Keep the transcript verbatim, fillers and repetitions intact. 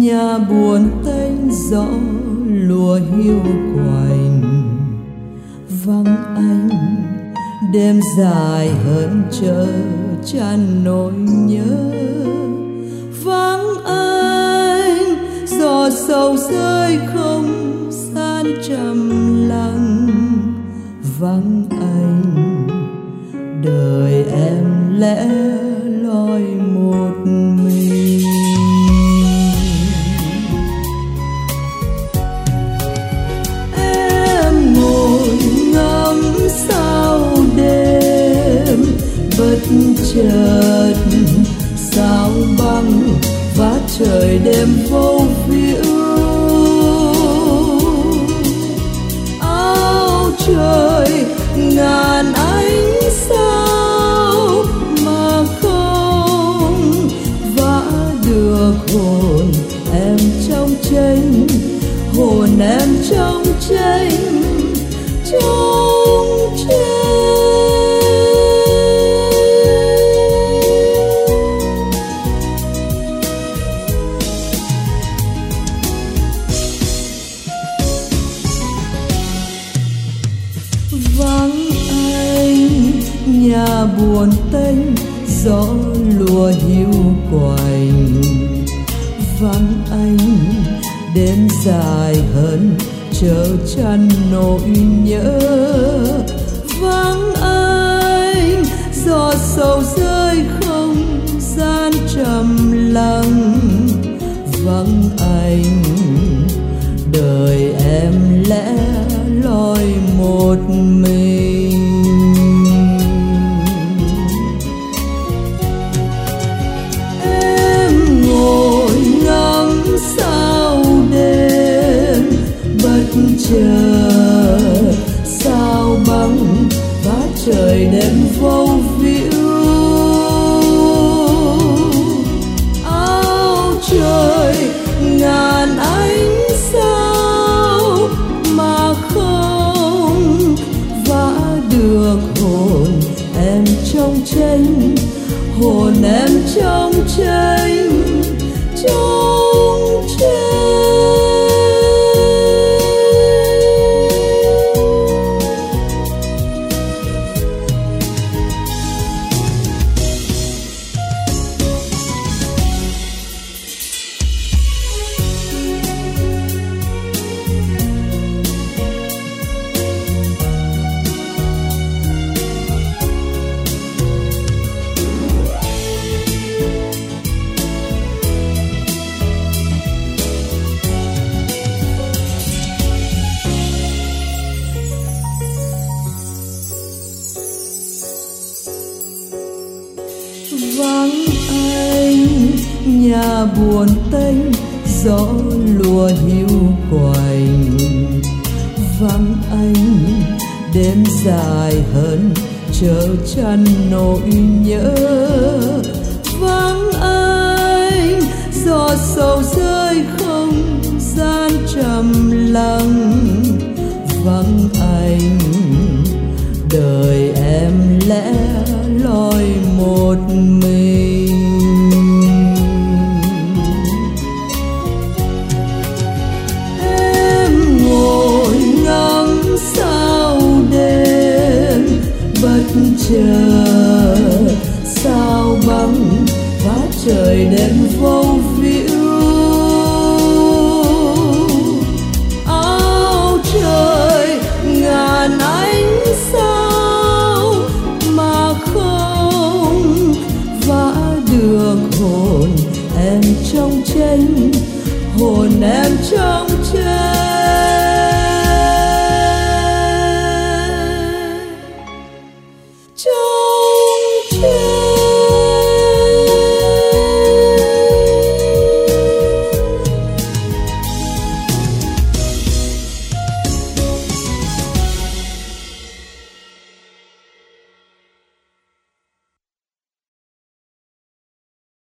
nhà buồn tênh gió lùa hiu quạnh, vắng anh đêm dài hơn chờ chan nỗi nhớ. Vắng anh giọt sầu rơi không gian trầm lặng, vắng anh đời em lẽ loi một mình. Em ngồi ngắm sao đêm, bất chợt sao băng vá trời đêm vô phiêu. Áo trời ngàn ánh sao mà không vã được hồn em trong tranh, hồn em trong tranh, trong tranh. Vắng anh nhà buồn tênh gió lùa hiu quạnh, vắng anh đêm dài hơn chờ chăn nỗi nhớ. Vắng anh giọt sầu rơi không gian trầm lặng, vắng anh đời em lẽ loi một mình. Em ngồi ngắm sao đêm, bất chợt sao băng vá trời đêm vô phiêu. Áo trời ngàn ánh sao mà không vã được hồn em trong tranh, hồn em trong tranh, trong tranh. Vắng anh nhà buồn tênh gió lùa hiu quạnh, vắng anh đêm dài hơn chờ chăn nỗi nhớ. Vắng anh giọt sầu rơi không gian trầm lặng, vắng anh đời em lẽ loi một mình. Em ngồi ngắm sao đêm, bất chợt sao băng vá trời đêm vô phiêu. Áo trời ngàn ánh sao mà không vã được hồn em trong tranh, hồn em trong tranh.